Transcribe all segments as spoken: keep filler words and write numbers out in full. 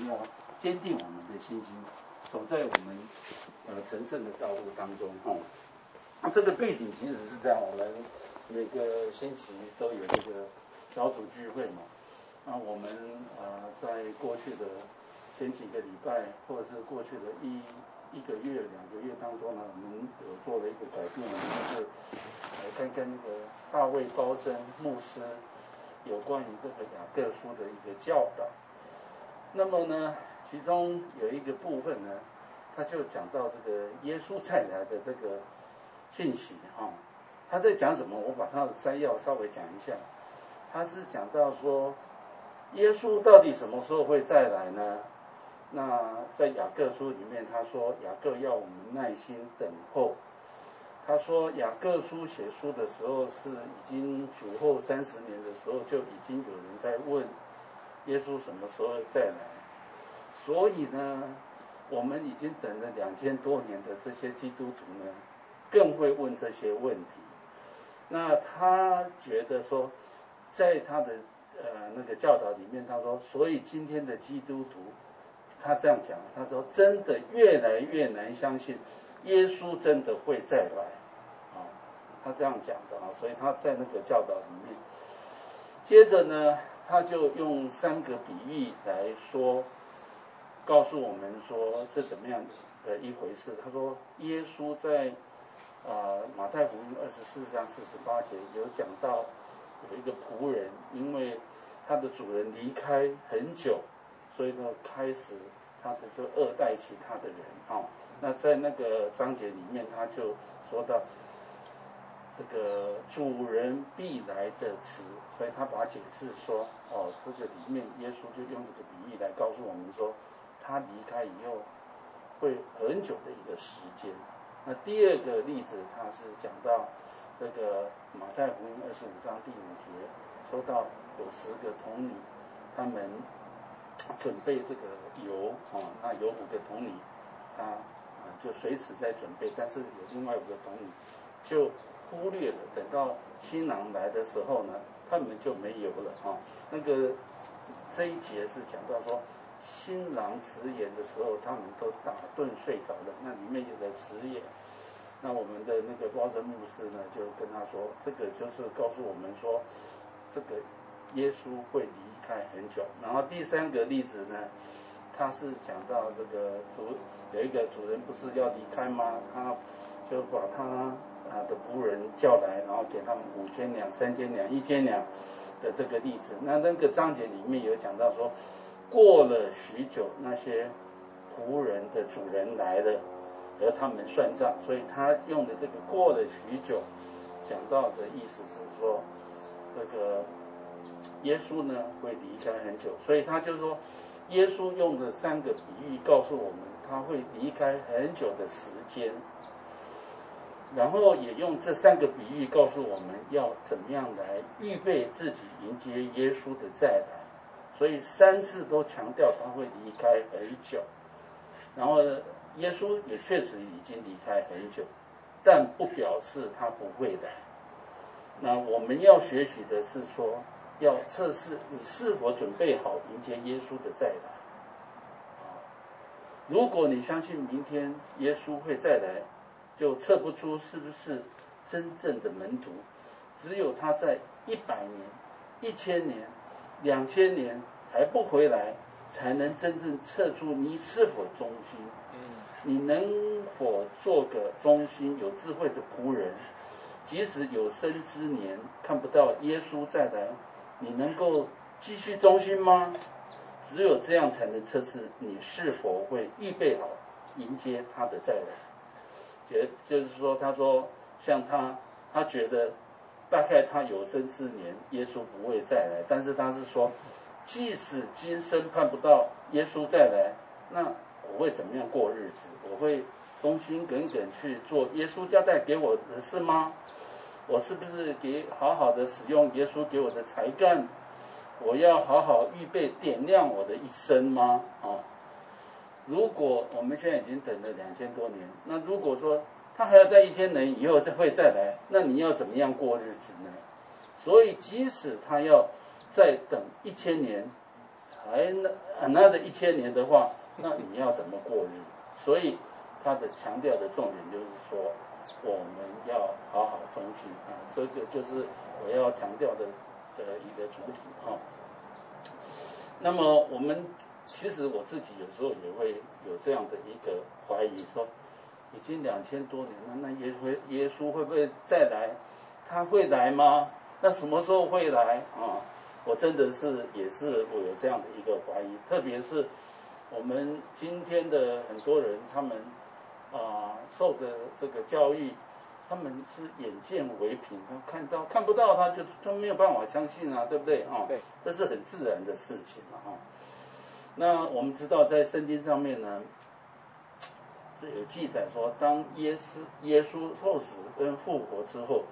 们要坚定我们的信心，走在我们呃成圣的道路当中哦。那这个背景其实是这样，我们每个星期都有这个小组聚会嘛。那我们呃在过去的前几个礼拜，或者是过去的一一个月、两个月当中呢，我们有做了一个改变，就是来看看那个大卫高僧牧师有关于这个雅各书的一个教导。那么呢，其中有一个部分呢，他就讲到这个耶稣再来的这个信息哈、哦。他在讲什么？我把他的摘要稍微讲一下。他是讲到说，耶稣到底什么时候会再来呢？那在雅各书里面，他说雅各要我们耐心等候。他说雅各书写书的时候是已经主后三十年的时候，就已经有人在问耶稣什么时候再来。所以呢，我们已经等了两千多年的这些基督徒呢，更会问这些问题。那他觉得说，在他的呃那个教导里面，他说，所以今天的基督徒，他这样讲，他说真的越来越难相信耶稣真的会再来啊，他这样讲的啊，所以他在那个教导里面，接着呢，他就用三个比喻来说，告诉我们说是怎么样的一回事。他说，耶稣在啊、呃、马太福音二十四章四十八节有讲到，有一个仆人，因为他的主人离开很久，所以呢开始他的就恶待其他的人啊、哦。那在那个章节里面，他就说到这个主人必来的词，所以他把它解释说，哦，这个里面耶稣就用这个比喻来告诉我们说，他离开以后会很久的一个时间。那第二个例子，他是讲到这个马太福音二十五章第五节，说到有十个童女，他们准备这个油啊、哦，那有五个童女，他啊就随时在准备，但是有另外五个童女就忽略了，等到新郎来的时候呢，他们就没油了啊、哦。那个这一节是讲到说，新郎辞言的时候，他们都打盹睡着了，那里面有个辞言。那我们的那个高僧牧师呢，就跟他说，这个就是告诉我们说，这个耶稣会离开很久。然后第三个例子呢，他是讲到这个主有一个主人不是要离开吗？他就把他啊的仆人叫来，然后给他们五千两、三千两、一千两的这个例子。那那个章节里面有讲到说，过了许久，那些仆人的主人来了，和他们算账，所以他用的这个过了许久，讲到的意思是说，这个耶稣呢会离开很久，所以他就说，耶稣用的三个比喻告诉我们，他会离开很久的时间，然后也用这三个比喻告诉我们要怎么样来预备自己迎接耶稣的再来，所以三次都强调他会离开很久，然后呢，耶稣也确实已经离开很久，但不表示他不会来。那我们要学习的是说，要测试你是否准备好迎接耶稣的再来。如果你相信明天耶稣会再来，就测不出是不是真正的门徒。只有他在一百年、一千年、两千年还不回来，才能真正测出你是否忠心。你能否做个忠心有智慧的仆人？即使有生之年看不到耶稣再来，你能够继续忠心吗？只有这样才能测试你是否会预备好迎接他的再来。也就是说，他说像他，他觉得大概他有生之年耶稣不会再来，但是他是说，即使今生看不到耶稣再来，那我会怎么样过日子？我会忠心耿耿去做耶稣交代给我的事吗？我是不是给好好的使用耶稣给我的才干？我要好好预备点亮我的一生吗？哦，如果我们现在已经等了两千多年，那如果说他还要在一千年以后再会再来，那你要怎么样过日子呢？所以即使他要再等一千年， 还那那的一千年的话，那你要怎么过日？所以他的强调的重点就是说，我们要好好忠心啊，这个就是我要强调的的一个主体哈。那么我们其实我自己有时候也会有这样的一个怀疑，说已经两千多年了，那耶稣耶稣会不会再来？他会来吗？那什么时候会来啊？我真的是也是我有这样的一个怀疑，特别是我们今天的很多人，他们啊受的这个教育，他们是眼见为凭，他看到看不到他就他没有办法相信啊，对不对啊？ 对， 这是很自然的事情嘛啊。那我们知道在圣经上面呢，是有记载说，当耶稣耶稣受死跟复活之后，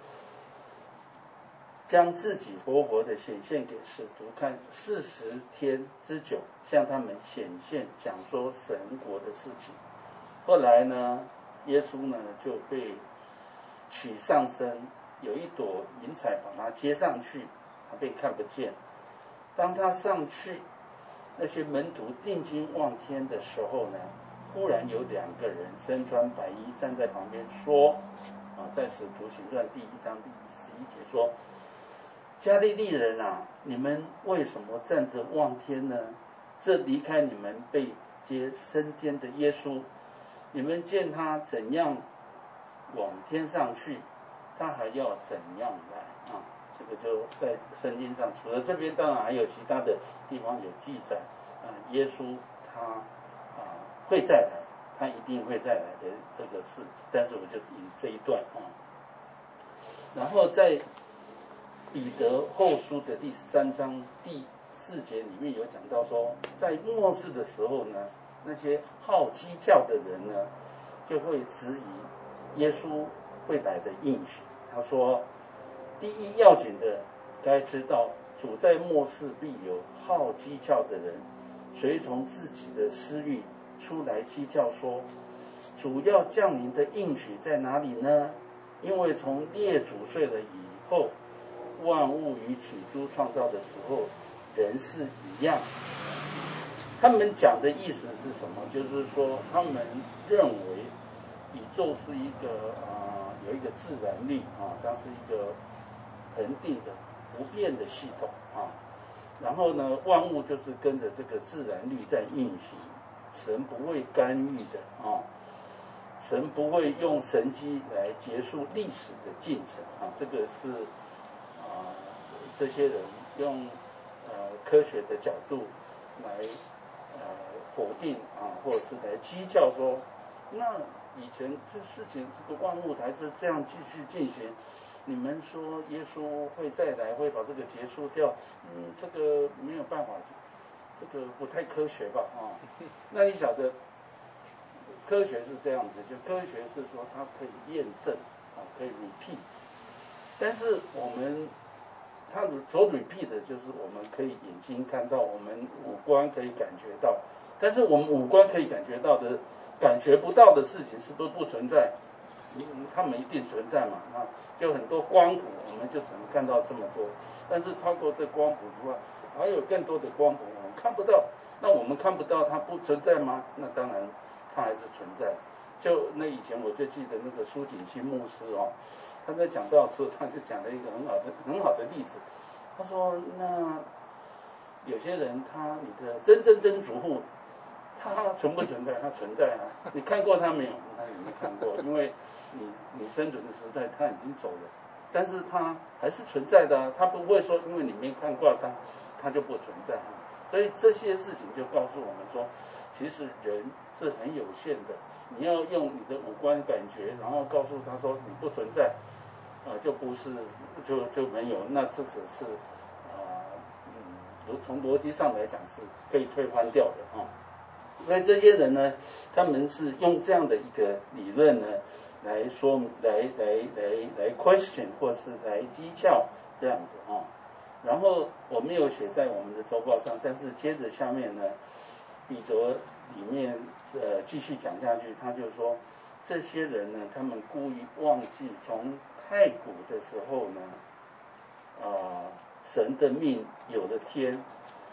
将自己活活的显现给使徒看，四十天之久，向他们显现讲说神国的事情。后来呢，耶稣呢就被取上身，有一朵云彩把他接上去，他被看不见。当他上去，那些门徒定睛望天的时候呢，忽然有两个人身穿白衣站在旁边说，啊，在使徒行传第一章第十一节说，加利利人啊，你们为什么站着望天呢？这离开你们被接升天的耶稣，你们见他怎样往天上去，他还要怎样来啊？这个就在圣经上，除了这边，当然还有其他的地方有记载啊，耶稣他啊会再来，他一定会再来的这个事，但是我就引这一段啊，然后在彼得后书的第三章第四节里面有讲到说，在末世的时候呢，那些好讥教的人呢，就会质疑耶稣会来的应许。他说，第一要紧的，该知道主在末世必有好讥教的人，随从自己的私欲出来讥教说，主要降临的应许在哪里呢？因为从列祖睡了以后，万物与起初创造的时候，人是一样。他们讲的意思是什么？就是说，他们认为宇宙是一个啊、呃，有一个自然律啊，它是一个恒定的、不变的系统啊。然后呢，万物就是跟着这个自然律在运行，神不会干预的啊。神不会用神迹来结束历史的进程啊，这个是啊、呃、这些人用呃科学的角度来呃否定啊，或者是来讥教说，那以前这事情这个万物还是这样继续进行，你们说耶稣会再来，会把这个结束掉，嗯，这个没有办法，这个不太科学吧啊？那你晓得？科学是这样子，就科学是说它可以验证啊，可以 repeat， 但是我们它所 repeat 的就是我们可以眼睛看到，我们五官可以感觉到，但是我们五官可以感觉到的感觉不到的事情是不是不存在？嗯，它们一定存在嘛，啊，就很多光谱我们就只能看到这么多，但是超过这光谱以外，还有更多的光谱我们看不到，那我们看不到它不存在吗？那当然它还是存在。就那以前我就记得那个苏锦熙牧师哦，他在讲到的时候，他就讲了一个很好的很好的例子。他说，那有些人他你的曾曾曾祖父，他存不存在？他存在啊，你看过他没有？那你没看过，因为你你生存的时代他已经走了，但是他还是存在的啊，他不会说因为你没看过他，他就不存在啊。所以这些事情就告诉我们说，其实人是很有限的。你要用你的五官感觉，然后告诉他说你不存在，啊、呃，就不是，就就没有，那这个是啊、呃，嗯，从逻辑上来讲是可以推翻掉的啊。所以这些人呢，他们是用这样的一个理论呢，来说，来来来来 question 或是来讥诮这样子啊。然后我没有写在我们的周报上，但是接着下面呢，彼得里面呃继续讲下去，他就说这些人呢，他们故意忘记从太古的时候呢，啊、呃，神的命有了天，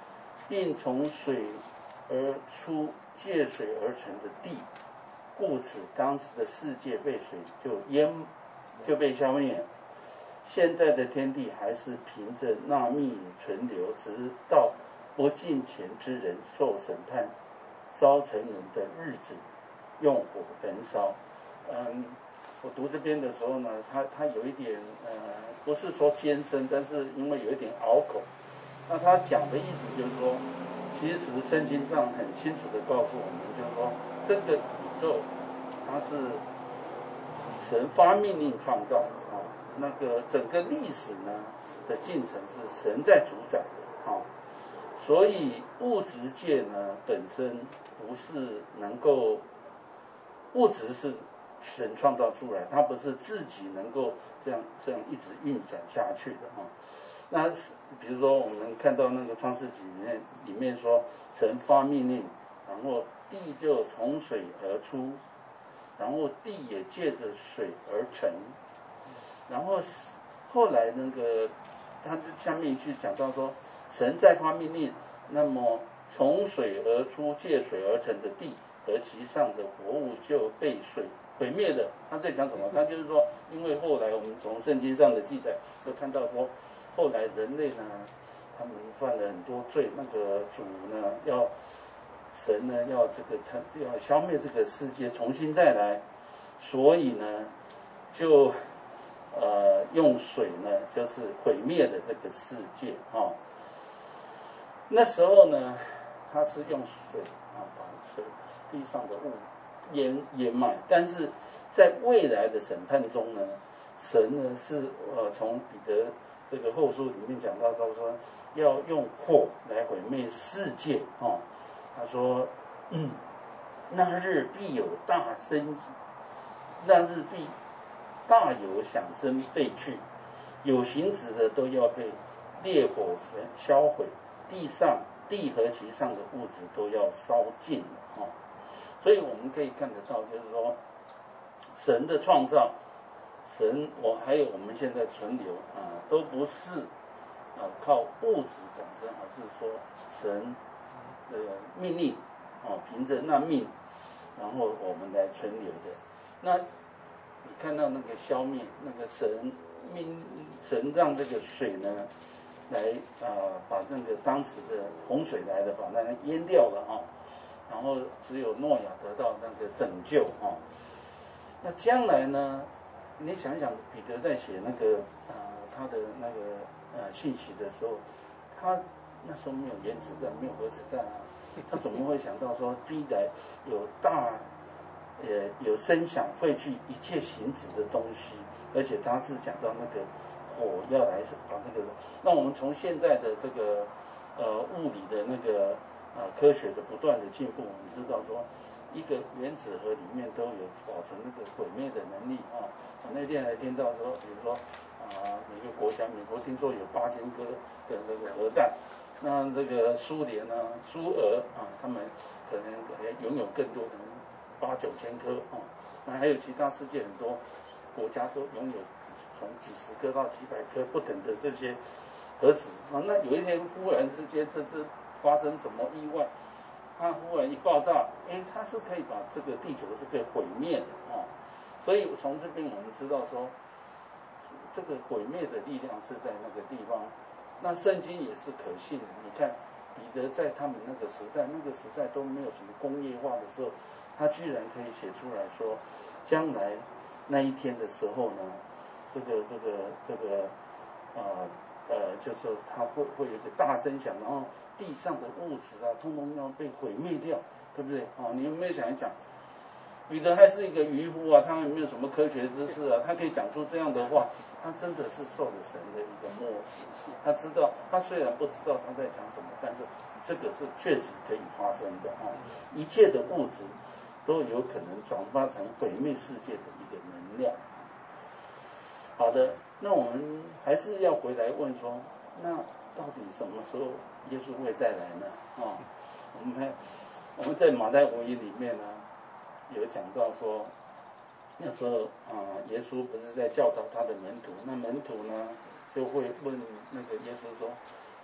并从水而出借水而成的地，故此当时的世界被水就淹就被消灭。现在的天地还是凭着那密云存留，直到不敬虔之人受审判遭成人的日子，用火焚烧。嗯，我读这边的时候呢，他他有一点呃，不是说艰深，但是因为有一点拗口。那他讲的意思就是说，其实圣经上很清楚的告诉我们，就是说这个宇宙它是神发命令创造啊，那个整个历史呢的进程是神在主宰的啊，所以物质界呢本身不是能够，物质是神创造出来，它不是自己能够这样这样一直运转下去的啊。那比如说我们看到那个创世纪里面里面说神发命令，然后地就从水而出，然后地也借着水而成，然后后来那个他下面一句讲到说神再发命令，那么从水而出借水而成的地和其上的活物就被水毁灭了。他在讲什么？他就是说，因为后来我们从圣经上的记载都看到说，后来人类呢，他们犯了很多罪，那个主呢要神呢要这个要消灭这个世界，重新再来，所以呢就呃用水呢就是毁灭了这个世界啊、哦。那时候呢，他是用水啊把水地上的物淹淹没，但是在未来的审判中呢，神呢是呃从彼得这个后书里面讲到，他说要用火来毁灭世界哦。他说，嗯，那日必有大声，那日必大有响声废去，有形质的都要被烈火销毁，地上地和其上的物质都要烧尽了哦。所以我们可以看得到，就是说神的创造，神我还有我们现在存留啊，都不是啊靠物质本身，而是说神的命令啊，凭着那命，然后我们来存留的。那你看到那个消灭，那个神命神让这个水呢来啊把那个当时的洪水来了，把那个淹掉了啊，然后只有诺亚得到那个拯救啊。那将来呢？你想想，彼得在写那个呃他的那个呃信息的时候，他那时候没有原子弹，没有核子弹啊，他怎么会想到说必然有大呃有声响汇聚一切形质的东西，而且他是讲到那个火要来把那个，那我们从现在的这个呃物理的那个呃科学的不断的进步，我们知道说一个原子核里面都有保存那个毁灭的能力啊。我那天还听到说，比如说啊，每个国家，美国听说有八千颗的那个核弹，那这个苏联呢、苏俄啊，他们可能还拥有更多，可能八九千颗啊。那还有其他世界很多国家都拥有从几十颗到几百颗不等的这些核子啊。那有一天忽然之间，这这发生什么意外？它忽然一爆炸，哎，它是可以把这个地球是可以毁灭的啊。所以从这边我们知道说，这个毁灭的力量是在那个地方。那圣经也是可信的。你看彼得在他们那个时代，那个时代都没有什么工业化的时候，他居然可以写出来说，将来那一天的时候呢，这个这个这个啊 呃, 呃，就是它会会有一个大声响，然后地上的物质啊，通通要被毁灭掉，对不对？啊，你有没有想一想？彼得还是一个渔夫啊，他也没有什么科学知识啊，他可以讲出这样的话，他真的是受了神的一个默示。他知道，他虽然不知道他在讲什么，但是这个是确实可以发生的啊。一切的物质都有可能转化成毁灭世界的一个能量。好的，那我们还是要回来问说，那到底什么时候耶稣会再来呢？啊，我们看我们在马太福音里面呢。有讲到说，那时候啊，耶稣不是在教导他的门徒，那门徒呢就会问那个耶稣说，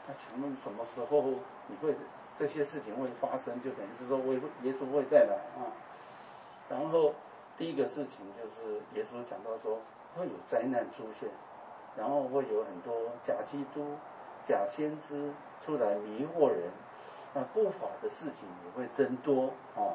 那请问什么时候你会这些事情会发生？就等于是说，会耶稣会再来啊。然后第一个事情就是耶稣讲到说会有灾难出现，然后会有很多假基督、假先知出来迷惑人，那不法的事情也会增多啊。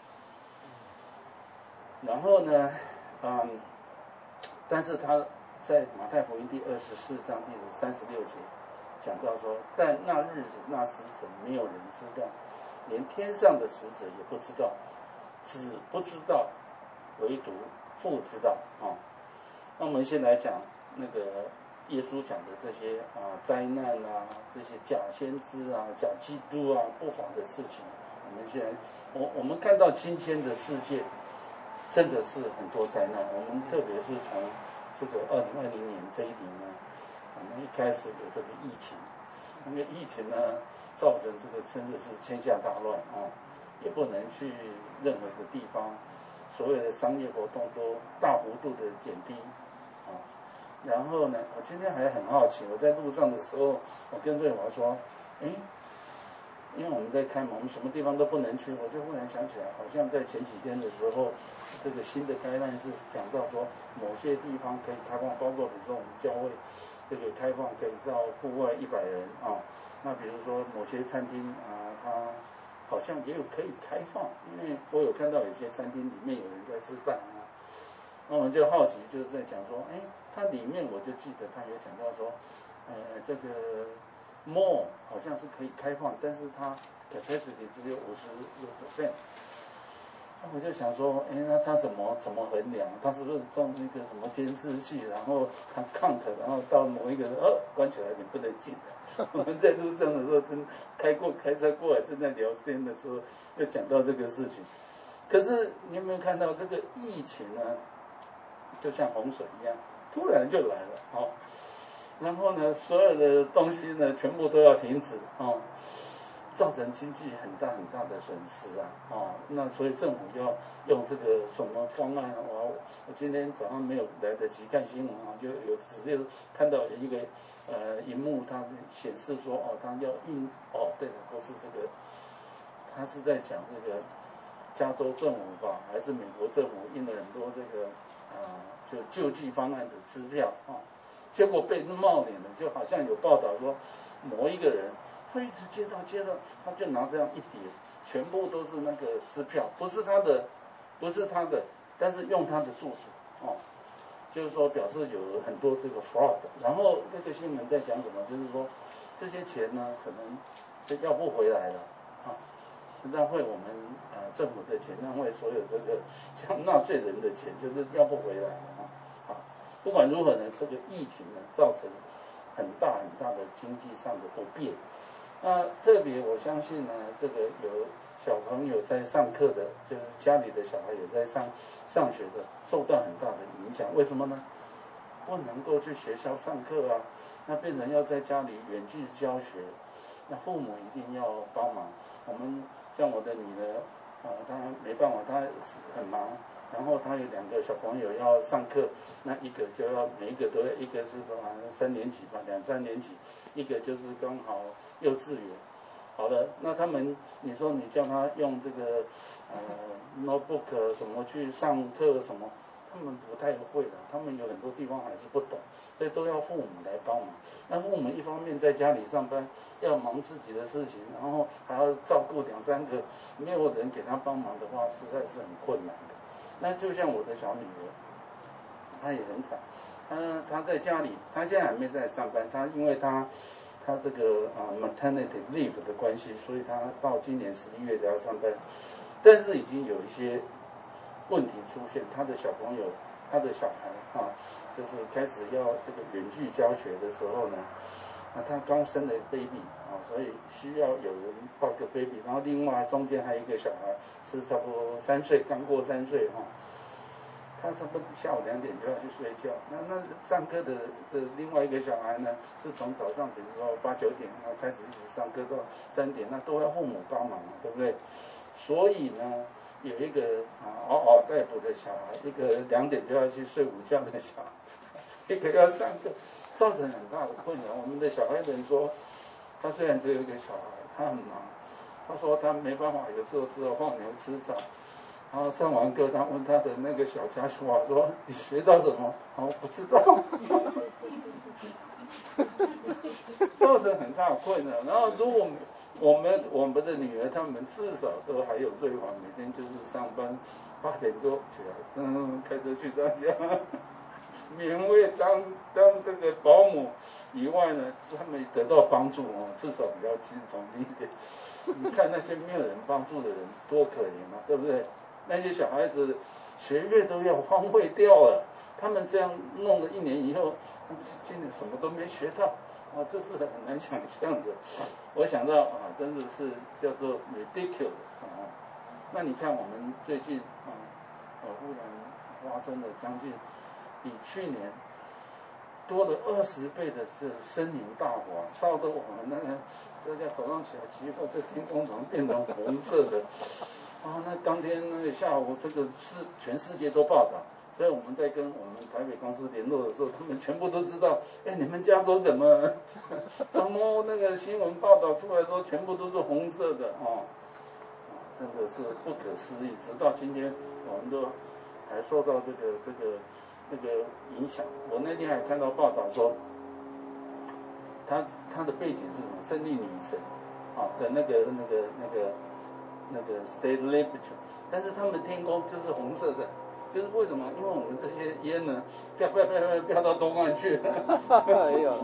然后呢，嗯，但是他在马太福音第二十四章第三十六节讲到说，但那日子那时辰没有人知道，连天上的使者也不知道，只不知道唯独父知道啊。那我们先来讲那个耶稣讲的这些啊灾难啊，这些假先知啊、假基督啊、不法的事情。我们现在我我们看到今天的世界真的是很多灾难。我们特别是从这个二零二零年这一年呢，我们一开始有这个疫情，那个疫情呢造成这个真的是天下大乱啊，也不能去任何的地方，所有的商业活动都大幅度的减低啊。然后呢，我今天还很好奇，我在路上的时候，我跟瑞华说，哎，因为我们在开门，我们什么地方都不能去，我就忽然想起来，好像在前几天的时候，这个新的概念是讲到说，某些地方可以开放，包括比如说我们教会这个开放可以到户外一百人啊，那比如说某些餐厅啊，它好像也有可以开放，因为我有看到有些餐厅里面有人在吃饭啊，那我们就好奇，就是在讲说，哎，它里面我就记得它有讲到说，呃，这个 mall 好像是可以开放，但是它 capacity 只有五十六 percent。那我就想说，哎，那他怎么怎么衡量？他是不是装那个什么监视器，然后他 count，然后到某一个哦关起来你不能进。我们在路上的时候，真开过开车过来，正在聊天的时候，就讲到这个事情。可是你有没有看到这个疫情呢？就像洪水一样，突然就来了，哦，然后呢，所有的东西呢，全部都要停止，哦。造成经济很大很大的损失啊，哦，那所以政府要用这个什么方案？我我今天早上没有来得及看新闻啊，就有直接看到一个呃荧幕，它显示说哦，它要印哦，对了，不是这个，他是在讲这个加州政府吧，还是美国政府印了很多这个啊、呃、就救济方案的支票啊，结果被冒脸了，就好像有报道说某一个人。他一直接到接到，他就拿这样一叠，全部都是那个支票，不是他的，不是他的，但是用他的住址，哦，就是说表示有很多这个 fraud。然后那个新闻在讲什么？就是说这些钱呢，可能就要不回来了，啊，让会我们啊、呃、政府的钱，让会所有这个像纳税人的钱，就是要不回来啊。好，不管如何呢，这个疫情呢，造成很大很大的经济上的不便。那特别我相信呢，这个有小朋友在上课的，就是家里的小孩有在上上学的，受到很大的影响。为什么呢？不能够去学校上课啊，那变成要在家里远距教学，那父母一定要帮忙。我们像我的女儿啊，她没办法，她很忙，然后她有两个小朋友要上课，那一个就要每一个都要，一个是好像三年级吧，两三年级，一个就是刚好幼稚园。好了，那他们你说你叫他用这个呃 notebook 什么去上课什么，他们不太会的，他们有很多地方还是不懂，所以都要父母来帮忙。那父母一方面在家里上班，要忙自己的事情，然后还要照顾两三个，没有人给他帮忙的话，实在是很困难的。那就像我的小女儿，她也很惨，她她在家里，她现在还没在上班，她因为她她这个啊 maternity leave 的关系，所以她到今年十一月才要上班，但是已经有一些问题出现，她的小朋友，她的小孩啊，就是开始要这个远距教学的时候呢，那她刚生了 baby 啊，所以需要有人抱个 baby， 然后另外中间还有一个小孩是差不多三岁，刚过三岁哈。他差不多下午两点就要去睡觉，那那上课的的另外一个小孩呢，是从早上比如说八九点然后开始一直上课到三点，那都要父母帮忙，对不对？所以呢，有一个啊嗷嗷待哺的小孩，一个两点就要去睡午觉的小孩，一个要上课，造成很大的困扰。我们的小孩人说， 他虽然只有一个小孩，他很忙，他说他没办法，有时候只好放牛吃草。然后上完课，他问他的那个小家属啊，说你学到什么？我不知道，造成很大困扰。然后如果我们我们的女儿，她们至少都还有瑞华，每天就是上班八点多起来，嗯，开车去上家，免费当当这个保姆以外呢，他们得到帮助哦，至少比较轻松一点。你看那些没有人帮助的人多可怜啊，对不对？那些小孩子学业都要荒废掉了，他们这样弄了一年以后，今年什么都没学到，啊，这是很难想象的。我想到啊，真的是叫做 ridiculous 啊。那你看我们最近啊，呃，忽然发生了将近比去年多了二十倍的这森林大火，烧得我们那个大家早上起来奇怪，这天空怎么变成红色的？啊，那当天那个下午，这个是全世界都报道，所以我们在跟我们台北公司联络的时候，他们全部都知道，哎，你们加州怎么怎么那个新闻报道出来说全部都是红色的啊，真的是不可思议。直到今天，我们都还受到这个这个这个影响。我那天还看到报道说，他他的背景是什么？胜利女神啊的那个那个那个。那个 state temperature， 但是他们的天空就是红色的，就是为什么？因为我们这些烟呢，飘飘飘飘飘到东岸去了。 没有。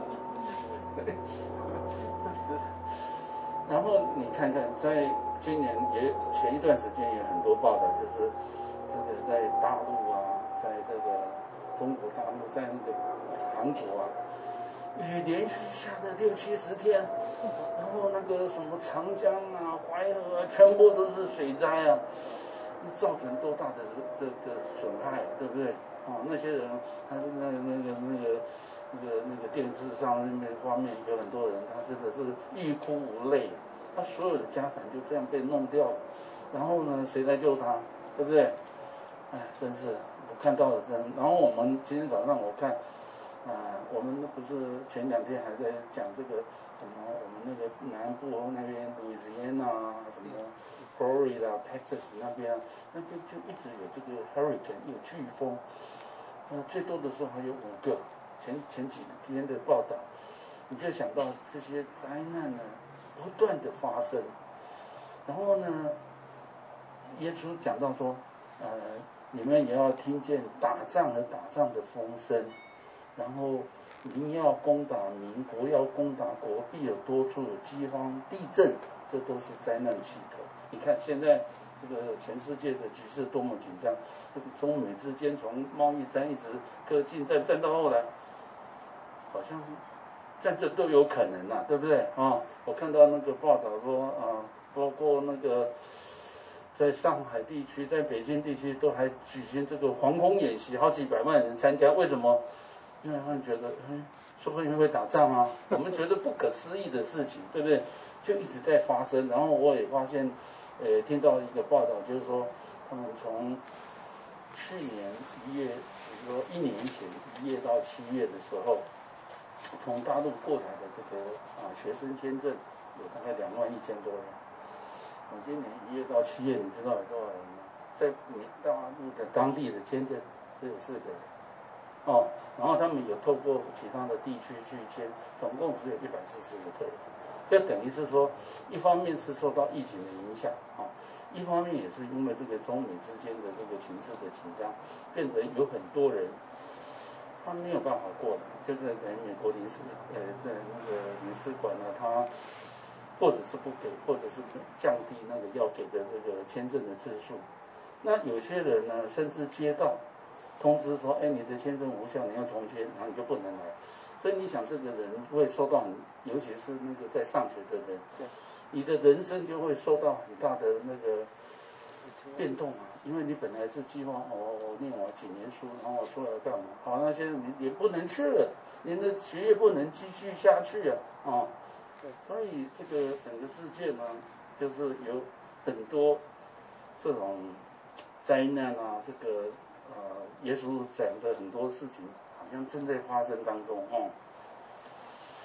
然后你看看，在今年也前一段时间有很多报道，就是这个在大陆啊，在这个中国大陆，在那个韩国啊。雨连续下了六七十天，然后那个什么长江啊、淮河啊，全部都是水灾啊，造成多大的这个损害，对不对？哦，那些人，他那那个那个那个那个那个电视上那边画面有很多人，他真的是欲哭无泪，他所有的家产就这样被弄掉了，然后呢，谁来救他？对不对？哎，真是我看到了真。然后我们今天早上我看。啊，我们不是前两天还在讲这个什么，我们那个南部那边 Louisiana 什么 Florida、Texas 那边，那边就一直有这个 hurricane 有飓风，呃，最多的时候还有五个。前前几天的报道，你就想到这些灾难呢不断的发生，然后呢，耶稣讲到说，呃，你们也要听见打仗和打仗的风声。然后民要攻打民，国要攻打国，必有多处有饥荒、地震，这都是灾难气头。你看现在这个全世界的局势多么紧张，这个中美之间从贸易战一直各进战，战到后来，好像战争都有可能了，对不对啊？我看到那个报道说啊，包括那个在上海地区、在北京地区都还举行这个防空演习，好几百万人参加，为什么？因为他们觉得，嗯，说不定会打仗啊，我们觉得不可思议的事情，对不对？就一直在发生。然后我也发现，呃，听到一个报道，就是说，他们从去年一月，比如说一年前一月到七月的时候，从大陆过来的这个啊学生签证有大概两万一千多人。我今年一月到七月，你知道有多少人吗？在你大陆的当地的签证只有四个人。哦，然后他们有透过其他的地区去签，总共只有一百四十五个人，这等于是说，一方面是受到疫情的影响啊，一方面也是因为这个中美之间的这个情势的紧张，变成有很多人他没有办法过来，就是等于美国领事呃在那个领事馆呢，他或者是不给，或者是降低那个要给的这个签证的次数，那有些人呢，甚至接到通知说，哎，你的签证无效，你要重签，然后你就不能来。所以你想，这个人会受到很，尤其是那个在上学的人，你的人生就会受到很大的那个变动啊。因为你本来是计划，哦，我念我几年书，然后我出来干嘛？好，那现在你也不能去了，你的学业不能继续下去啊，啊。所以这个整个世界呢，就是有很多这种灾难啊，这个。呃，耶稣讲的很多事情好像正在发生当中哦。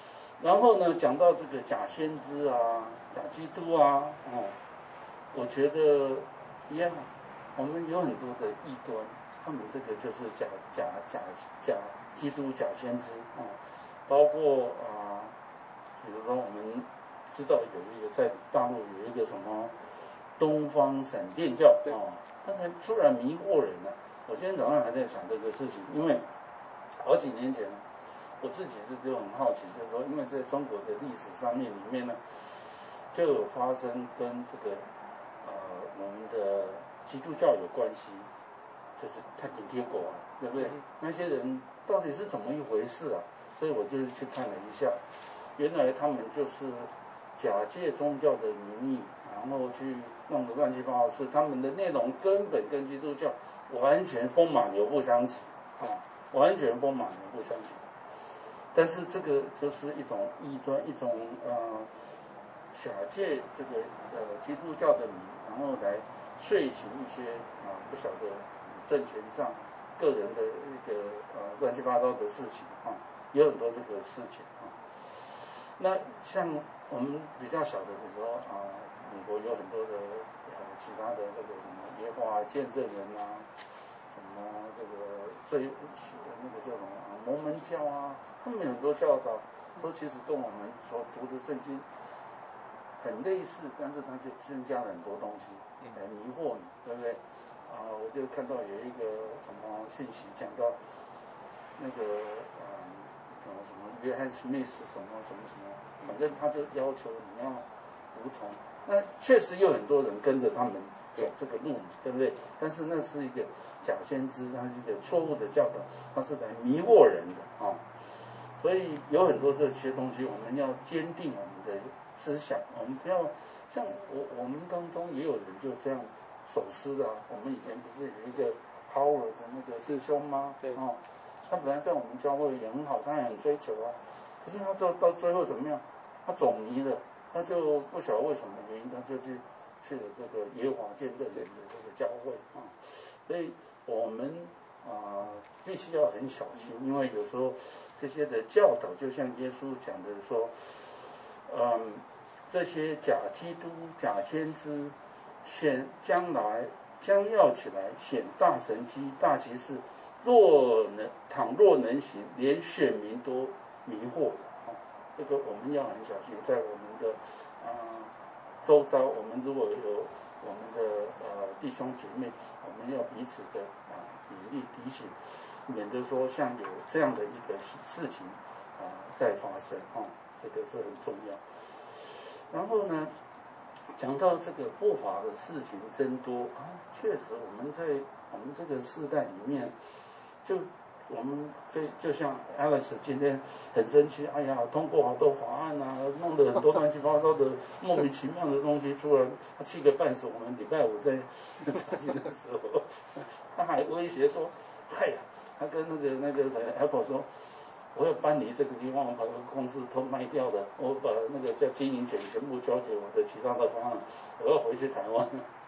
然后呢，讲到这个假先知啊、假基督啊，哦，我觉得一样，我们有很多的异端，他们这个就是假假假假基督、假先知啊、哦，包括啊、呃，比如说我们知道有一个在大陆有一个什么东方闪电教啊，哦，它才突然迷惑人了。我今天早上还在想这个事情，因为好几年前。我自己就就很好奇，就是说，因为在中国的历史上面里面呢，就有发生跟这个呃我们的基督教有关系，就是太平天国啊，对不对？那些人到底是怎么一回事啊？所以我就去看了一下，原来他们就是假借宗教的名义，然后去弄得乱七八糟事，他们的内容根本跟基督教完全风马牛不相及啊，完全风马牛不相及。但是这个就是一种异端，一种呃假借这个呃基督教的名，然后来遂行一些啊、呃、不晓得政权上个人的一个呃乱七八糟的事情啊，有很多这个事情啊。那像我们比较小的，比如说啊、呃，美国有很多的呃其他的这个什么耶和华见证人啊，什么这个最那个叫什么啊摩门教啊。他们很多教导都其实跟我们所读的圣经很类似，但是他就增加了很多东西来迷惑你，对不对？啊，我就看到有一个什么讯息讲到那个嗯什么什么约翰史密斯什么什么什么，反正他就要求你要服从。那确实有很多人跟着他们走这个路，对不对？但是那是一个假先知，它是一个错误的教导，它是来迷惑人的啊。所以有很多这些东西，我们要坚定我们的思想，我们不要像我我们当中也有人就这样走失的啊。我们以前不是有一个 Power 的那个师兄吗？对哦，他本来在我们教会也很好，他也很追求啊，可是他到到最后怎么样？他走迷了，他就不晓得为什么原因，他就去去了这个耶和华见证人的这个教会啊。所以我们啊、呃、必须要很小心，因为有时候这些的教导，就像耶稣讲的说，嗯，这些假基督、假先知显将来将要起来显大神迹、大奇事，若能倘若能行，连选民都迷惑啊。这个我们要很小心，在我们的啊、呃、周遭，我们如果有我们的呃弟兄姐妹，我们要彼此的啊勉励提醒，免得说像有这样的一个事情啊在发生啊，这个是很重要。然后呢，讲到这个不法的事情增多啊，确实我们在我们这个世代里面，就我们就就像 Alex 今天很生气，哎呀，通过好多法案啊，弄得很多乱七八糟的莫名其妙的东西出来，他气个半死。我们礼拜五在查经的时候，他还威胁说，嗨呀，他跟那个那个谁 Apple 说，我要搬离这个地方，我把这个公司都卖掉了，我把那个叫经营权全部交给我的其他的方案，我要回去台湾。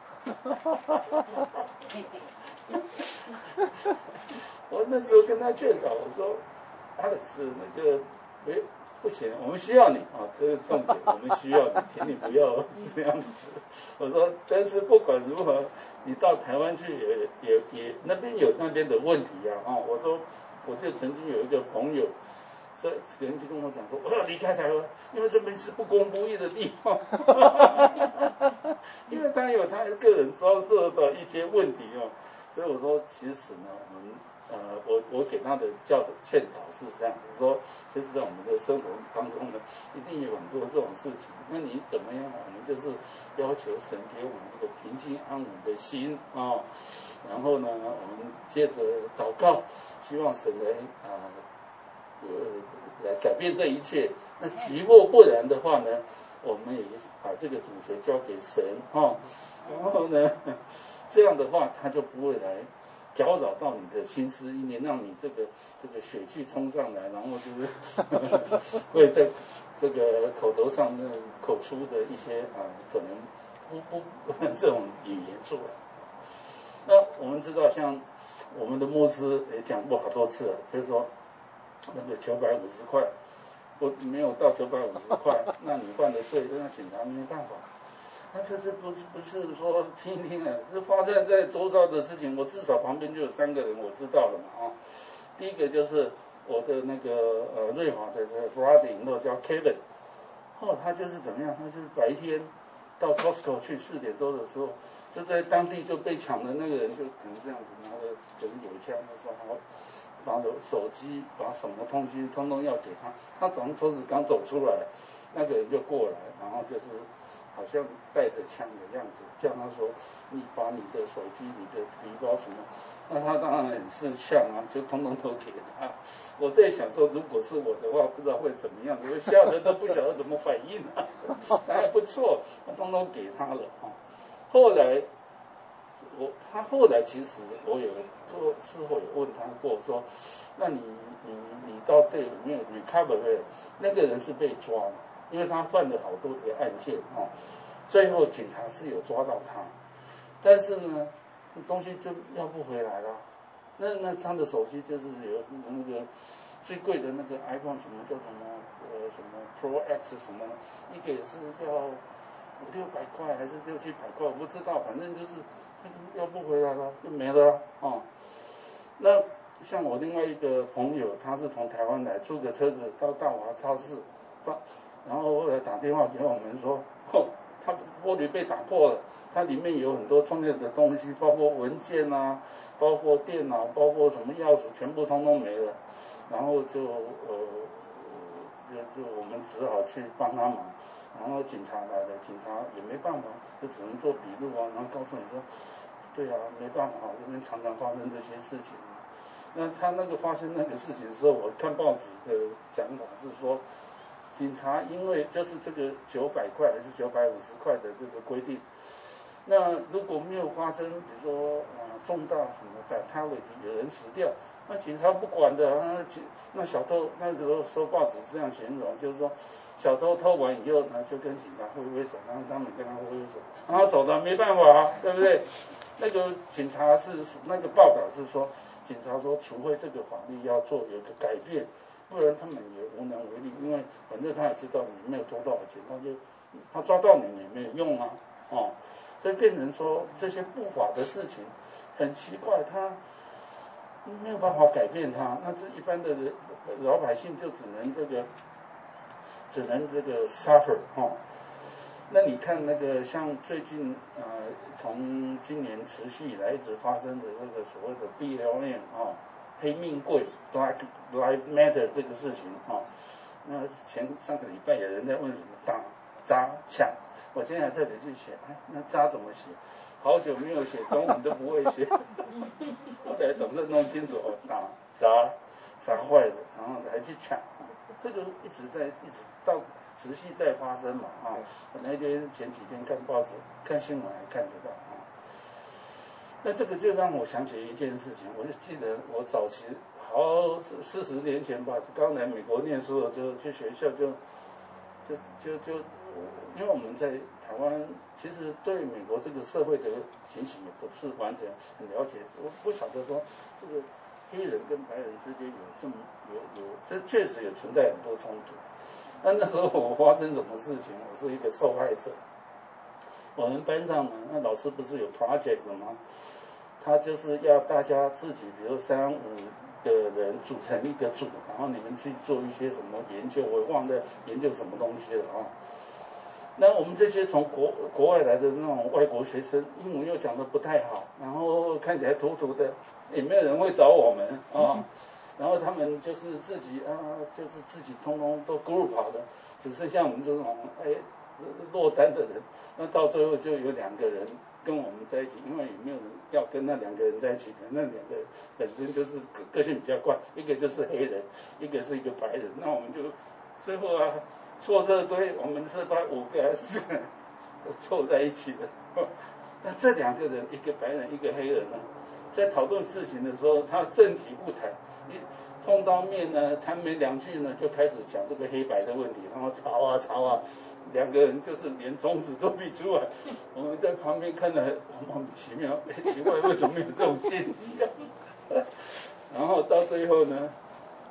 我那时候跟他劝导，我说 Alex 那个没不行，我们需要你啊，这是重点，我们需要你，请你不要这样子。我说，但是不管如何，你到台湾去也也也那边有那边的问题啊啊！我说，我就曾经有一个朋友，这这个人就跟我讲说，我要离开台湾，因为这边是不公不义的地方，因为他有他个人遭受到一些问题哦。所以我说，其实呢，我们呃，我我给他的教的劝导是这样，我说，其实在我们的生活当中呢，一定有很多这种事情。那你怎么样？我们就是要求神给我们一个平静安稳的心啊、哦，然后呢，我们接着祷告，希望神来啊呃来改变这一切。那即或不然的话呢，我们也把这个主权交给神啊、哦，然后呢。这样的话，他就不会来搅扰到你的心思意念，让你这个这个血气冲上来，然后就是会在这个口头上那口出的一些啊，可能不不这种语言出来。那我们知道，像我们的牧师也讲过好多次了，就是说那个九百五十块不没有到九百五十块，那你犯的罪，那警察没办法。那这这不是不是说听一听啊，这发生在周遭的事情，我至少旁边就有三个人我知道了嘛啊。第一个就是我的那个呃瑞华的这个 brother 叫 Kevin， 哦，他就是怎么样？他就是白天到 Costco 去四点多的时候，就在当地就被抢的那个人就可能这样子拿着可能有枪，说好把手机把什么东西通通要给他，他从车子刚走出来，那个人就过来，然后就是好像带着枪的样子，叫他说你把你的手机、你的皮包什么，那他当然很识相啊，就通通都给他。我在想说，如果是我的话，不知道会怎么样，我吓得都不晓得怎么反应啊。那还不错，我通通给他了啊。后来我他后来其实我有做事后有问他过说，那你你你到队里面 recover 那个人是被抓的，因为他犯了好多的案件哦，最后警察是有抓到他，但是呢东西就要不回来了，那那他的手机就是有那个最贵的那个 iPhone 什么叫什么呃什么 Pro X 什么，一个也是要五六百块还是六七百块，我不知道，反正就是要不回来了就没了啊、哦。那像我另外一个朋友，他是从台湾来，租个车子到大华超市，然后后来打电话给我们说，哦，他玻璃被打破了，它里面有很多重要的东西，包括文件啊，包括电脑，包括什么钥匙，全部通通没了。然后就呃，就就我们只好去帮他忙。然后警察来了，警察也没办法，就只能做笔录啊，然后告诉你说，对啊，没办法，这边常常发生这些事情啊。那他那个发生那个事情的时候，我看报纸的讲法是说，警察因为就是这个九百块还是九百五十块的这个规定，那如果没有发生，比如说啊重大什么 fatality 有人死掉，那警察不管的，那那小偷那时候说报纸这样形容，就是说小偷偷完以后呢，就跟警察挥挥手，然后他们跟他挥挥手，然后走了，没办法，对不对？那个警察是那个报道是说，警察说，除非这个法律要做有个改变，不然他们也无能为力，因为反正他也知道你没有偷多少钱，他就他抓到你也没有用啊，哦，所以变成说这些不法的事情很奇怪，他没有办法改变他，那这一般的人老百姓就只能这个只能这个 suffer 哦。那你看那个像最近呃从今年持续以来一直发生的那个所谓的 B L M 啊、哦、黑命贵 Black Lives Matter 这个事情啊、哦，那前上个礼拜有人在问什么打砸抢，我今天还特别去写，哎，那砸怎么写？好久没有写中文都不会写，我才总是弄清楚哦，打砸砸坏了，然后还去抢，这个一直在一直到。持续在发生嘛啊！我那天前几天看报纸、看新闻还看得到啊。那这个就让我想起一件事情，我就记得我早期好四十年前吧，刚来美国念书的时候，去学校就就就就，因为我们在台湾其实对美国这个社会的情形也不是完全很了解，我不晓得说这个黑人跟白人之间有这么有有，这确实也存在很多冲突。那那时候我发生什么事情？我是一个受害者。我们班上呢，那老师不是有 project 吗？他就是要大家自己，比如三五个人组成一个组，然后你们去做一些什么研究，我忘了研究什么东西了啊。那我们这些从国国外来的那种外国学生，英文又讲得不太好，然后看起来土土的，也没有人会找我们啊。然后他们就是自己啊，就是自己通通都 group 好的，只剩下我们这种哎落单的人。那到最后就有两个人跟我们在一起，因为也没有人要跟那两个人在一起，那两个本身就是个个性比较怪，一个就是黑人，一个是一个白人。那我们就最后啊凑这堆，我们是把五个还是四个人凑在一起的。那这两个人，一个白人，一个黑人呢，在讨论事情的时候，他正题不谈。一碰到面呢，谈没两句呢，就开始讲这个黑白的问题，然后吵啊吵啊，两个人就是连中指都比出来。我们在旁边看得很莫名其妙，奇怪为什么有这种现象？然后到最后呢，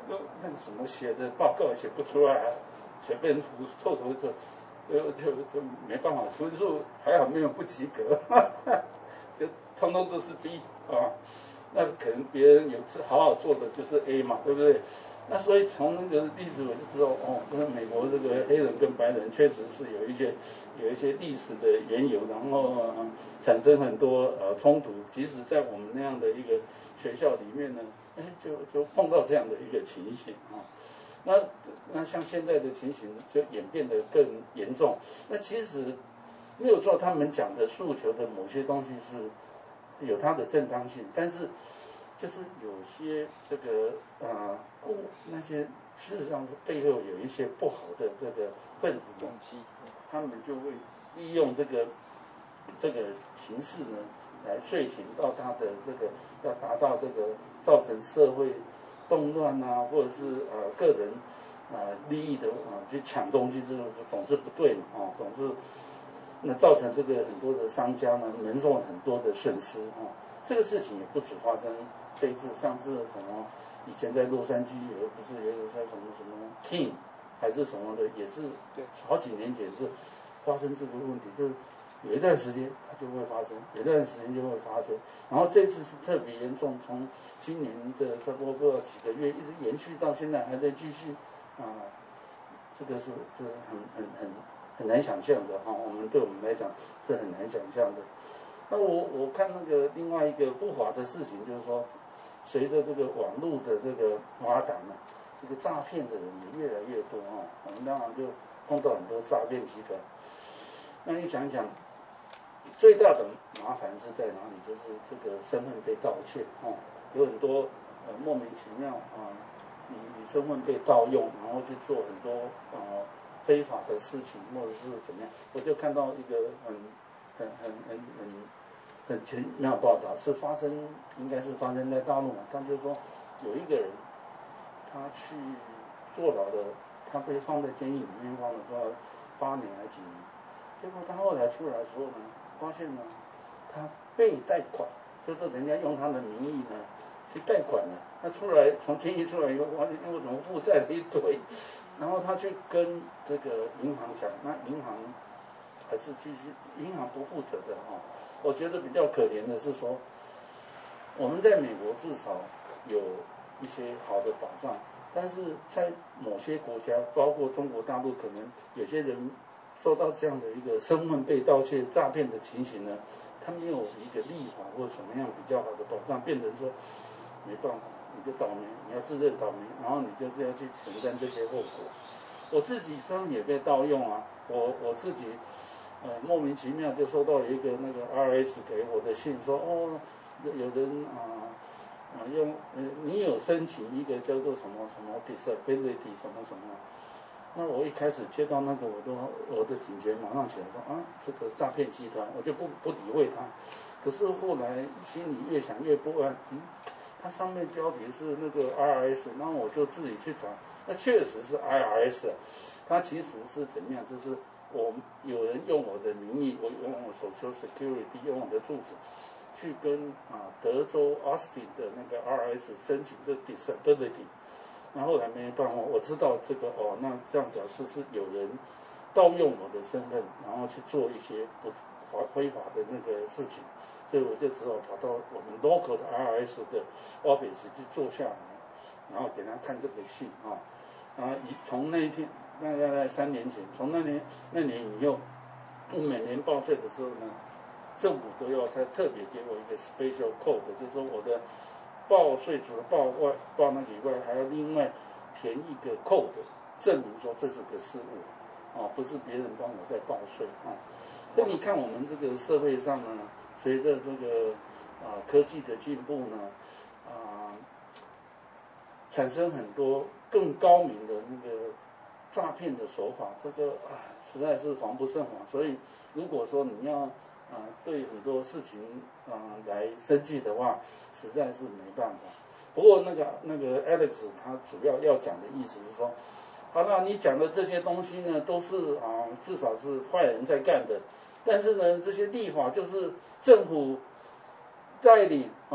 就那个什么写的报告也写不出来，随便胡凑凑凑，就就就没办法，分数还好没有不及格，就通通都是 B 啊。那可能别人有好好做的就是 A 嘛，对不对？那所以从那个例子我就知道，哦，那美国这个黑人跟白人确实是有一些有一些历史的缘由，然后、呃、产生很多呃冲突。即使在我们那样的一个学校里面呢，哎，就就碰到这样的一个情形啊。那那像现在的情形就演变得更严重。那其实没有错，他们讲的诉求的某些东西是有它的正当性，但是就是有些这个呃故那些事实上背后有一些不好的这个分子动机，他们就会利用这个这个形式呢来遂行到他的这个要达到这个造成社会动乱啊，或者是呃个人啊、呃、利益的啊、呃、去抢东西，这种总是不对嘛啊、哦，总是。那造成这个很多的商家呢蒙受很多的损失啊、哦，这个事情也不止发生这一次，上次什么以前在洛杉矶有不是也有在什么什么 King 还是什么的，也是好几年前是发生这个问题，就是有一段时间它就会发生，有一段时间就会发生，然后这次是特别严重，从今年的差不多不知道几个月一直延续到现在还在继续啊、呃，这个是是很很很。很难想象的哈，我们对我们来讲是很难想象的。那我我看那个另外一个不法的事情，就是说，随着这个网络的这个发展呢，这个诈骗的人也越来越多哈。我们当然就碰到很多诈骗集团。那你想一想，最大的麻烦是在哪里？就是这个身份被盗窃哦，有很多呃莫名其妙啊，你你身份被盗用，然后去做很多呃。非法的事情，或者是怎么样，我就看到一个很很很很很很奇妙报道，是发生应该是发生在大陆嘛，他就说有一个人他去坐牢的，他被放在监狱里面放了多少八年还几年，结果他后来出来的时候呢，发现呢他被贷款，就是人家用他的名义呢去贷款了，他出来从监狱出来以后，发现因为什么负债了一堆。然后他去跟这个银行讲，那银行还是继续，银行不负责的哈、哦。我觉得比较可怜的是说，我们在美国至少有一些好的保障，但是在某些国家，包括中国大陆，可能有些人受到这样的一个身份被盗窃、诈骗的情形呢，他没有一个立法或什么样比较好的保障，变成说没办法。你就倒霉，你要自认倒霉，然后你就是要去承担这些后果。我自己虽然也被盗用啊，我我自己呃莫名其妙就收到一个那个 R S 给我的信说，哦，有人啊啊、呃、用呃你有申请一个叫做什么什么 disability 什么什么，那我一开始接到那个我都我的警觉马上起来说啊这个诈骗集团，我就不不理会他。可是后来心里越想越不安，嗯。它上面标题是那个 I R S， 然后我就自己去找，那确实是 I R S， 它其实是怎么样？就是我有人用我的名义，我用我 Social Security， 用我的住址，去跟啊德州 Austin 的那个 I R S 申请这 disability， 然后后来没办法，我知道这个哦，那这样表示是有人盗用我的身份，然后去做一些不法非法的那个事情。所以我就只好跑到我们 local 的 I R S 的 office 去坐下来，然后给他看这个信啊，然后从那一天，大概在三年前，从那年那年以后，我每年报税的时候呢，政府都要再特别给我一个 special code， 就是说我的报税除了报外报那个以外，还要另外填一个 code， 证明说这是个事务，啊，不是别人帮我在报税啊。所以你看我们这个社会上呢。随着这个啊、呃、科技的进步呢，啊、呃，产生很多更高明的那个诈骗的手法，这个啊实在是防不胜防。所以如果说你要啊、呃、对很多事情啊、呃、来生气的话，实在是没办法。不过那个那个 Alex 他主要要讲的意思是说，好了，你讲的这些东西呢，都是啊、呃、至少是坏人在干的。但是呢，这些立法就是政府带领啊，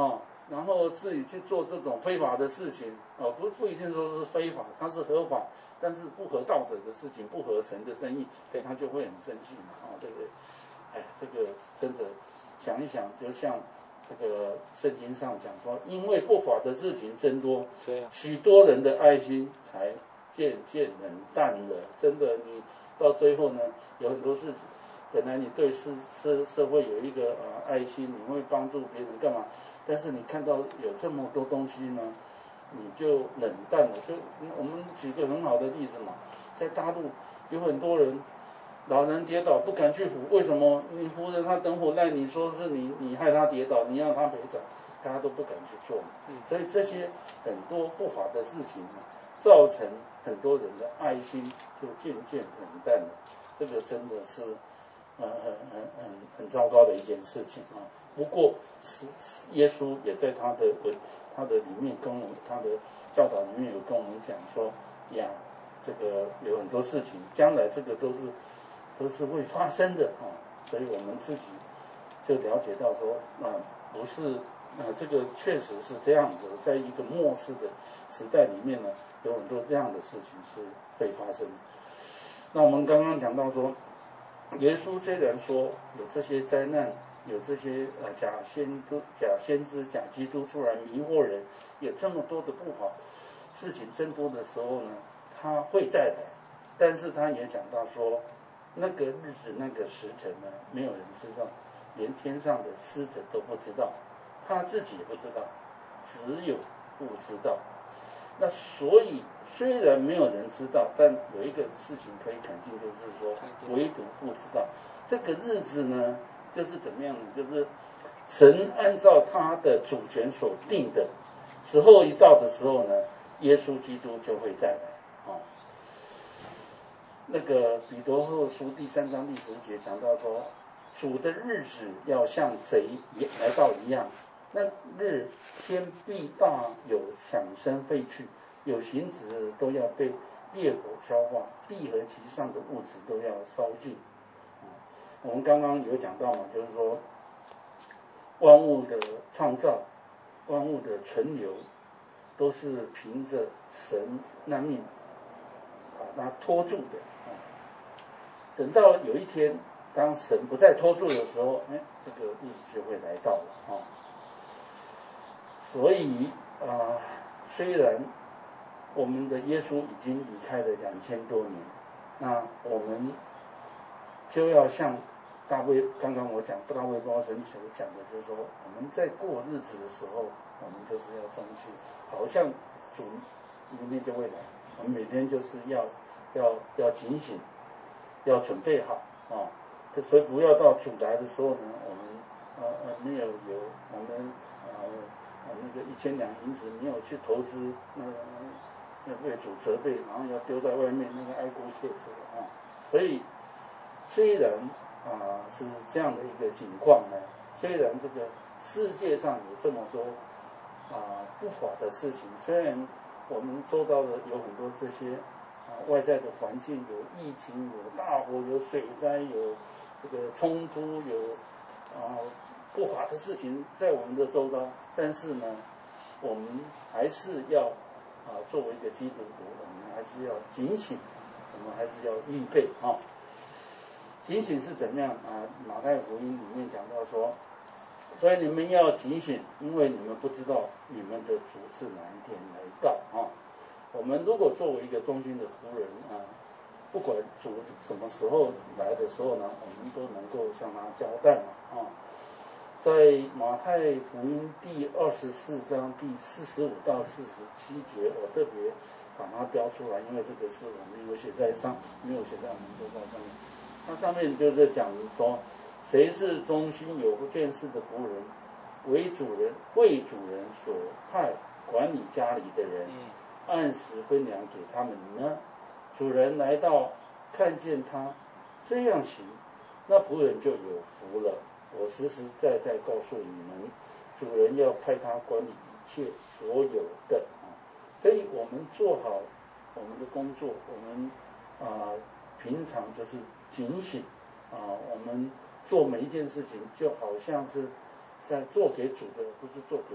然后自己去做这种非法的事情，哦，不不一定说是非法，它是合法，但是不合道德的事情，不合神的生意，所以他就会很生气嘛，啊，对不对？哎，这个真的想一想，就像这个圣经上讲说，因为不法的事情增多， 对啊， 许多人的爱心才渐渐冷淡了。真的，你到最后呢，有很多事情。本来你对社社社会有一个呃爱心，你会帮助别人干嘛？但是你看到有这么多东西呢，你就冷淡了。就我们举个很好的例子嘛，在大陆有很多人，老人跌倒不敢去扶，为什么？你扶着他等火赖，你说是你你害他跌倒，你让他赔偿，大家都不敢去做。所以这些很多不法的事情呢，造成很多人的爱心就渐渐冷淡了。这个真的是。呃，很很很很糟糕的一件事情啊。不过，是耶稣也在他的他的里面跟我们他的教导里面有跟我们讲说呀，这个有很多事情，将来这个都是都是会发生的啊。所以我们自己就了解到说，啊，不是啊，这个确实是这样子，在一个末世的时代里面呢，有很多这样的事情是会发生的。那我们刚刚讲到说。耶稣虽然说有这些灾难，有这些呃假先知、假先知、假基督出来迷惑人，有这么多的不好事情增多的时候呢，他会再来。但是他也讲到说，那个日子、那个时辰呢，没有人知道，连天上的使者都不知道，他自己也不知道，只有父知道。那所以虽然没有人知道，但有一个事情可以肯定，就是说唯独父知道。这个日子呢，就是怎么样呢？就是神按照他的主权所定的时候一到的时候呢，耶稣基督就会再来。哦，那个彼得后书第三章第十节讲到说，主的日子要像贼来到一样。那日天必大有响声废去，有形质都要被烈火消化，地和其上的物质都要烧尽。我们刚刚有讲到嘛，就是说万物的创造、万物的存留，都是凭着神那命把它拖住的。等到有一天，当神不再拖住的时候，哎，这个日子就会来到了啊。所以啊、呃，虽然我们的耶稣已经离开了两千多年，那我们就要像大卫刚刚我讲大卫包神所讲的，就是说我们在过日子的时候，我们就是要争取，好像主明天就会来，我们每天就是要要要警醒，要准备好啊。所以不要到主来的时候呢，我们呃呃没有有我们呃。那个一千两银子没有去投资，那个要被主责备，然后要丢在外面，那个哀姑切齿啊。所以虽然啊、呃、是这样的一个情况呢，虽然这个世界上有这么多啊、呃、不法的事情，虽然我们周遭的有很多这些啊、呃、外在的环境，有疫情，有大火，有水灾，有这个冲突，有啊。呃不法的事情在我们的周遭，但是呢，我们还是要啊，作为一个基督徒，我们还是要警醒，我们还是要预备啊。警醒是怎么样啊？马太福音里面讲到说，所以你们要警醒，因为你们不知道你们的主是哪一天来到啊。我们如果作为一个忠心的仆人啊，不管主什么时候来的时候呢，我们都能够向他交代嘛啊。在马太福音第二十四章第四十五到四十七节，我特别把它标出来，因为这个是我们有写在上，没有写在我们周报上面。它上面就是讲说，谁是忠心有见识的仆人，为主人为主人所派管理家里的人，按时分粮给他们呢？主人来到，看见他这样行，那仆人就有福了。我实实在在告诉你们，主人要派他管理一切所有的啊，所以我们做好我们的工作，我们啊、呃、平常就是警醒啊、呃，我们做每一件事情就好像是在做给主的，不是做给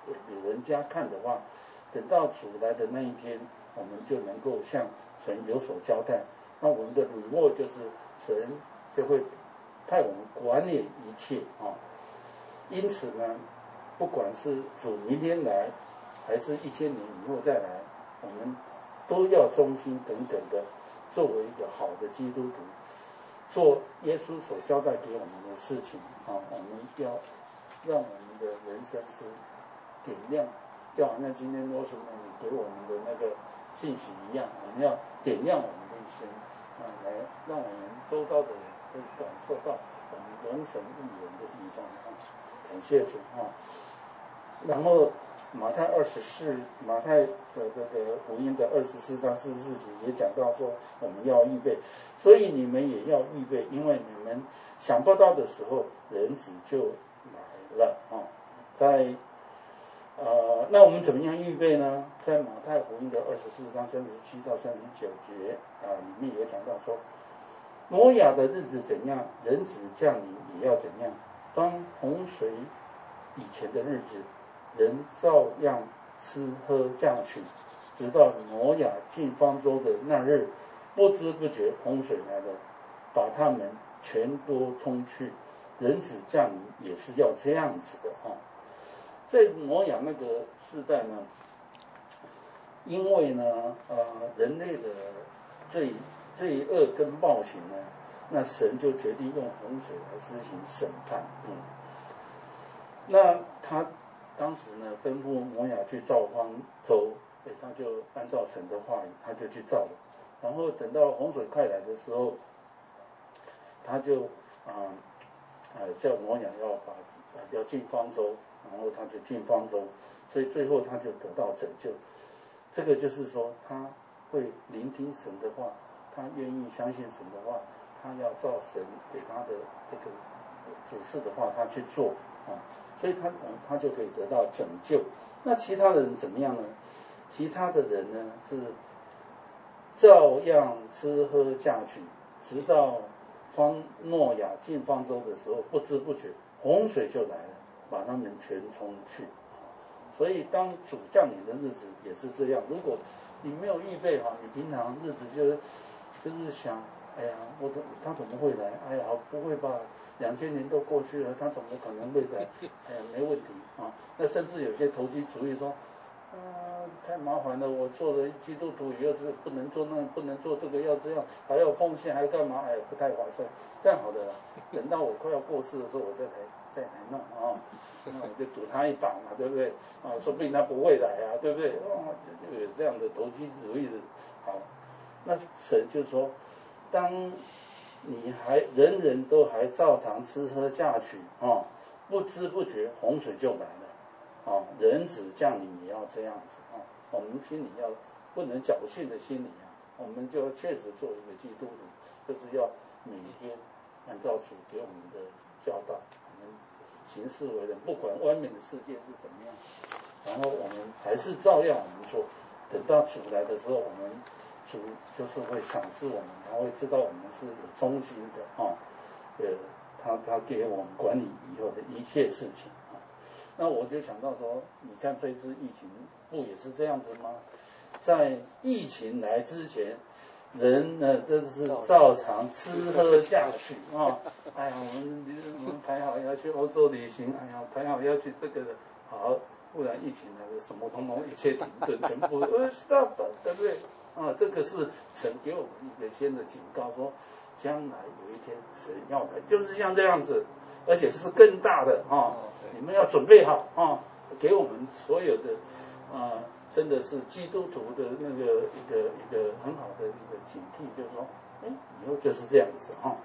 给人家看的话，等到主来的那一天，我们就能够向神有所交代。那我们的软弱就是神就会派我们管理一切啊。因此呢，不管是主明天来，还是一千年以后再来，我们都要忠心耿耿的作为一个好的基督徒，做耶稣所交代给我们的事情啊。我们要让我们的人生是点亮，就好像今天罗叔你给我们的那个信息一样，我们要点亮我们的一生啊，来让我们周遭的人可以感受到我们容神一人的地方啊。感谢主啊。然后马太二十四，马太的这个福音的二十四章四十四节也讲到说，我们要预备，所以你们也要预备，因为你们想不到的时候，人子就来了啊。在呃，那我们怎么样预备呢？在马太福音的二十四章三十七到三十九节啊，里面也讲到说，挪亚的日子怎样，人子降临也要怎样。当洪水以前的日子，人照样吃喝嫁娶，直到挪亚进方舟的那日，不知不觉洪水来了，把他们全都冲去。人子降临也是要这样子的啊。在挪亚那个时代呢，因为呢呃人类的罪罪恶跟暴行呢，那神就决定用洪水来施行审判。嗯，那他当时呢吩咐挪亚去造方舟，哎，他就按照神的话语，他就去造了。然后等到洪水快来的时候，他就啊呃叫挪亚要把要进方舟，然后他就进方舟，所以最后他就得到拯救。这个就是说他会聆听神的话，他愿意相信神的话，他要照神给他的这个指示的话他去做啊，所以他他就可以得到拯救。那其他的人怎么样呢？其他的人呢是照样吃喝嫁娶，直到方诺亚进方舟的时候，不知不觉洪水就来了，把他们全冲去。所以当主降临的日子也是这样，如果你没有预备好，你平常日子就就是想，哎呀，我他怎么会来？哎呀，不会吧？两千年都过去了，他怎么可能会来？哎呀，没问题啊。那甚至有些投机主义说，啊，太麻烦了，我做了基督徒以后是不能做那不能做这个，要这样，还要奉献，还干嘛？哎，不太划算。这样好的啦，等到我快要过世的时候，我再来再来弄啊，那我就赌他一把嘛，对不对？啊，说不定他不会来啊，对不对？哦，就有这样的投机主义的。好，那神就说，当你还人人都还照常吃喝嫁娶啊，不知不觉洪水就来了啊，人子降临也要这样子啊，我们心里要不能侥幸的心理啊，我们就要确实做一个基督徒，就是要每天按照主给我们的教导，我们行事为人，不管外面的世界是怎么样，然后我们还是照样我们做。等到主来的时候，我们主就是会赏识我们，他会知道我们是有忠心的啊，呃，他他给我们管理以后的一切事情啊。那我就想到说，你看这次疫情不也是这样子吗？在疫情来之前，人呢都是照常吃喝嫁娶啊。哎呀，我们我们排好要去欧洲旅行，哎呀，排好要去这个好，不然疫情来了，什么通通一切停顿，全部呃 stop， 对不对？啊，这个是神给我们一个先的警告，说将来有一天神要来，就是像这样子，而且是更大的啊，你们要准备好啊，给我们所有的啊。真的是基督徒的那个一个一个很好的一个警惕，就是说，哎，以后就是这样子哈。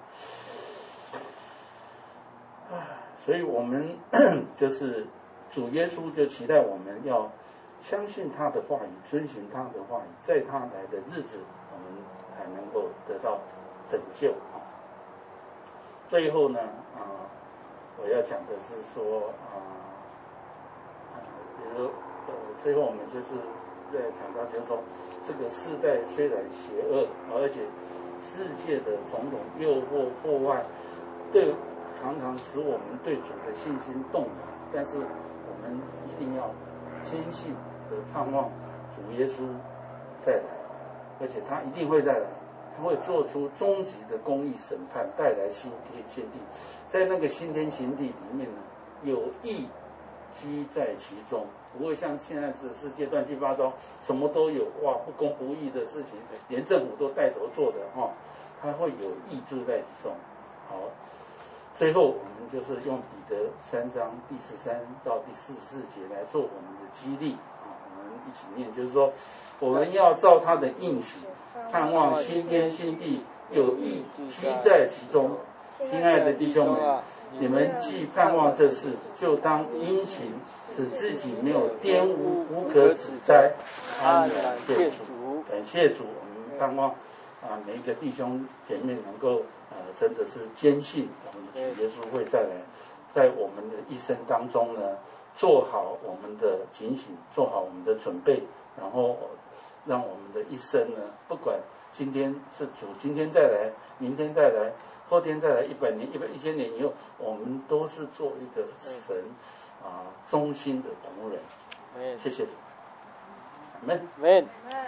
啊，所以我们就是主耶稣就期待我们要相信他的话语，遵循他的话语，在他来的日子，我们才能够得到拯救啊。最后呢，啊，我要讲的是说啊，比如。呃，最后我们就是在讲到，就是说，这个世代虽然邪恶，而且世界的种种诱惑破坏，对常常使我们对主的信心动摇，但是我们一定要坚信的盼望主耶稣再来，而且他一定会再来，他会做出终极的公义审判，带来新天新地。在那个新天新地里面呢，有义居在其中，不会像现在这世界乱七八糟，什么都有，哇，不公不义的事情，连政府都带头做的哈、哦，他会有义住在其中。好，最后我们就是用彼得三章第十三到第四十四节来做我们的激励啊，我们一起念，就是说我们要照他的应许，盼望新天新地，有义居在其中。亲爱的弟兄们，你们既盼望这事，就当殷勤，使自己没有玷污，无可指摘。阿们。感谢主，感谢主，我们盼望啊每一个弟兄姐妹能够呃真的是坚信我们的主耶稣会再来，在我们的一生当中呢，做好我们的警醒，做好我们的准备，然后让我们的一生呢，不管今天是主今天再来，明天再来，后天再来，一百年、一百一千年以后，我们都是做一个神啊忠心的仆人。谢谢主，阿们。